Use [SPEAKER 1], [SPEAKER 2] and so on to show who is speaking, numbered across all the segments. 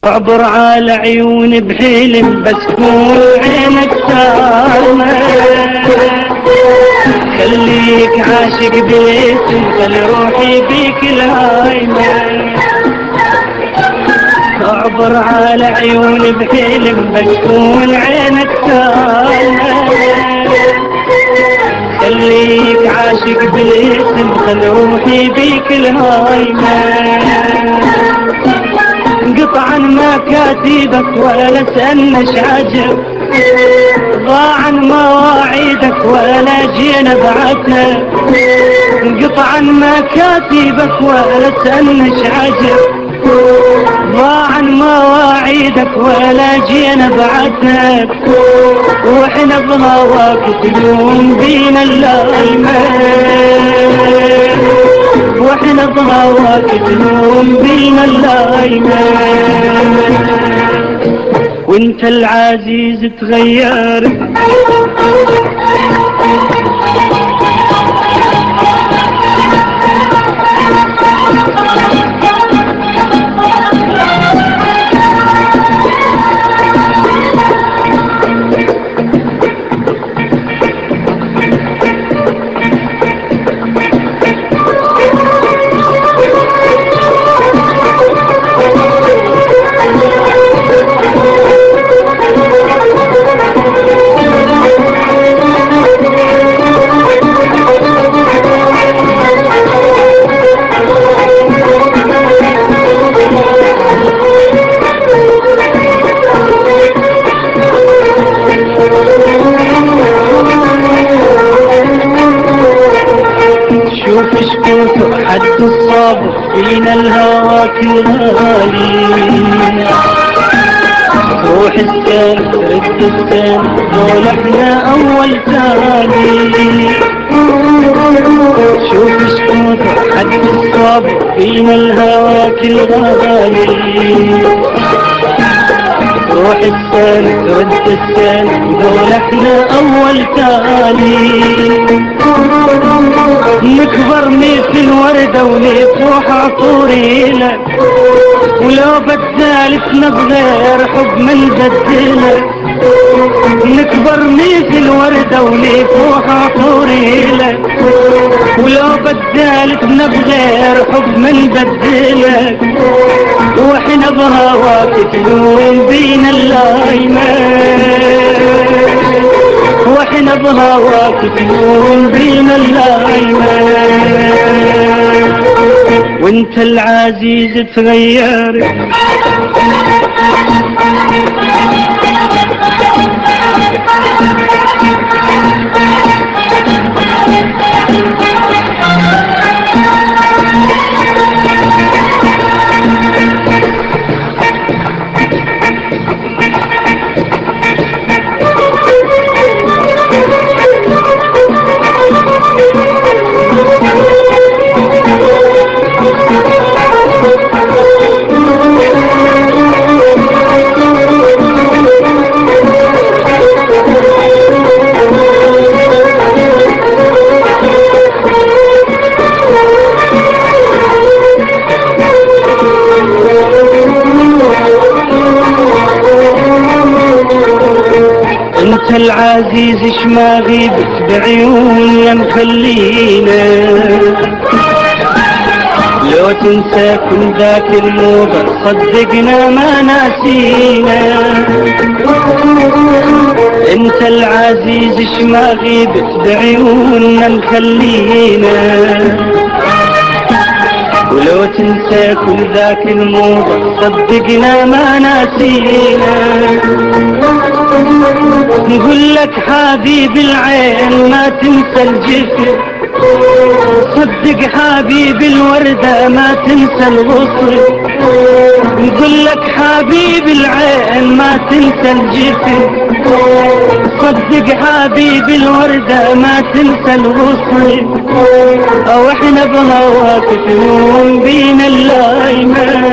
[SPEAKER 1] اعبر على عيوني بحلم بس كون عينك سامة، خليك عاشق باسم خلي روحي بيك الهايمة. اعبر على عيوني بحلم بس كون عينك سامة، خليك عاشق بالاسم خلي روحي بيك الهايمة. قطعا ما كاتبك ولا سألناش عجب، ضاعا مواعيدك ولا جينا بعدنا. قطعا ما كاتبك ولا سألناش عجب، ضاعا مواعيدك ولا جينا بعدنا. واحنا بهواك تلوم بينا اللايمة، واحنا بهواك تلوم بينا اللايمة. وانت العزيز تغير شوف شكوته حد الصبر فينا الهوى كالغالي. تروح السنة ترد السنة دول احنا اول تاني. شوف شكوته حد الصبر فينا الهوى كالغالي. تروح السنة ترد السنة دول احنا اول تاني. نكبر مثل وردة ونفوح عطورينا، ولو بدالتنا بغير حب ما نبدله. نكبر مثل وردة ونفوح عطورينا، ولو بدالتنا بغير حب ما نبدله. واحنا بهواك تلوم بينا اللايمة، واحنا بهواك تلوم بينا اللايمة. وانت العزيز تغير انت العزيز اش ما غيبت بعيوننا مخلينا. لو تنسى كل ذاك الموضة صدقنا ما ناسينا. انت العزيز اش ما غيبت بعيوننا مخلينا. ولو تنسى كل ذاك الموضة صدقنا ما ناسينا. نقول لك حبيب العين ما تنسى الجفن، صدق حبيب الوردة ما تنسى الغصن. نقول لك حبيب العين ما تنسى الجفن، صدق حبيب الوردة ما تنسى الغصن. او احنا بهواك تلوم بينا اللايمة،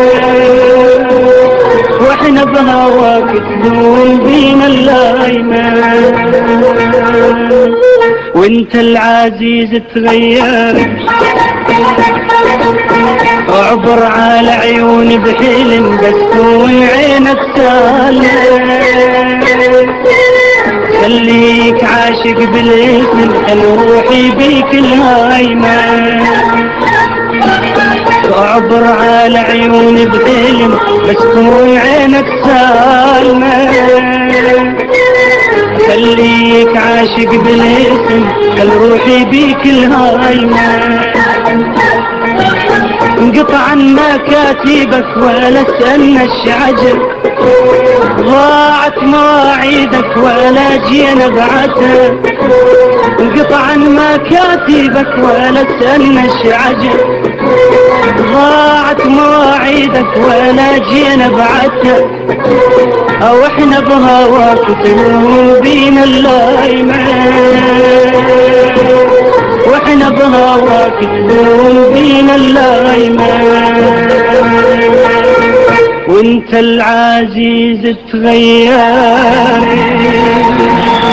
[SPEAKER 1] واحنا بهواك تلوم بينا اللايمة. وانت العزيز تغير اعبر على عيوني بحلم بس تكون عينك سالمة، خليك عاشق بالاسم خل روحي بيك الهايمة. اعبر على عيوني بحلم بس تكون عينك سالمة، خليك عاشق بالاسم خل روحي بيك الهايمة. انقطع مكاتبك ولا استنى الشعجل، ضاعت مواعيدك ولا جينا بعدها. انقطع مكاتبك ولا استنى الشعجل، ضاعت مواعيدك ولا جينا بعدها. او احنا بهواك قلوبنا اللايمة، واحنا بهواك قلوبنا اللايمة. وانت العزيز تغيري